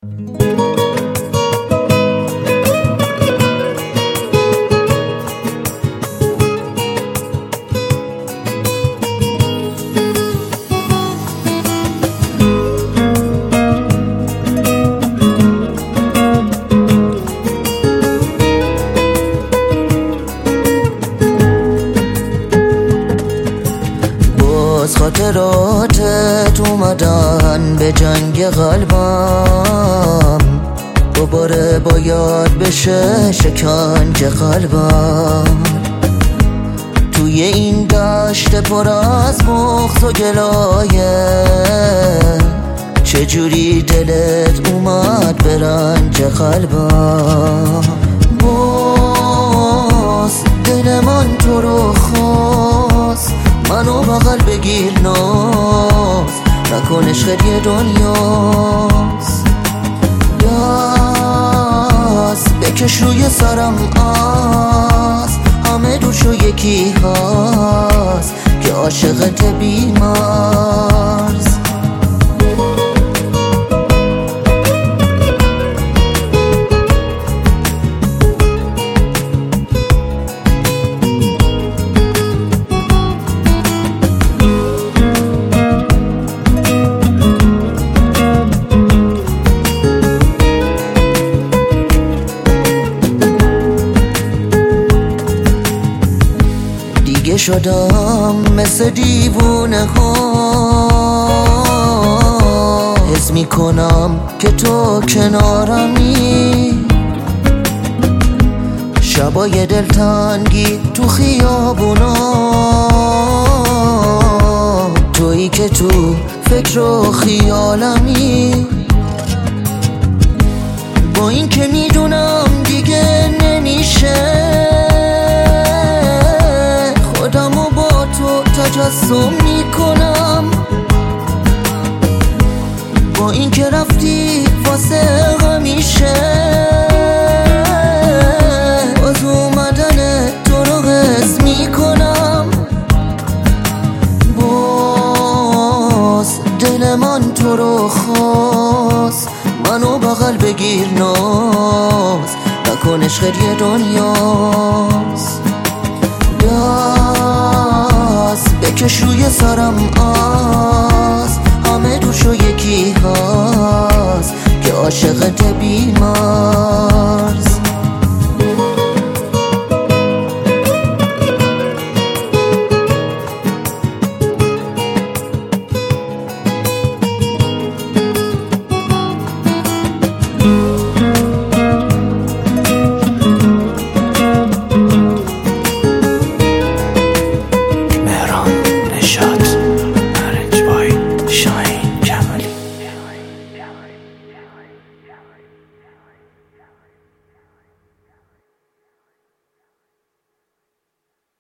باز خاطراتت اومدن به جنگ قلبم، دوباره باید بشه شکنج قلبم. توی این دشت پر از بغض و گلایه، چجوری دلت اومد به رنج قلبم. باز دل من تو رو خواست، منو بغل بگیر ناز، نکن عشقت یه دنیاست. دست بکش روی سرم از همه دوشو یکی هست که عاشقت بی مرز. دیگه شدم مثل دیوونه ها، حس میکنم که تو کنارمی. شبای دلتنگی تو خیابونا، تویی که تو فکر و خیالمی. با این که میدونم دیگه نمیشه خودمو با تو تجسم میکنم. با این که رفتی واسه همیشه، باز اومدن تو رو حس میکنم. باز دل من تو رو خواست، منو بغل بگیر ناز، نکن عشقت یه دنیاست. دست بکش روی سرم از همه دوشو یکی هست که عاشقت بی مرز.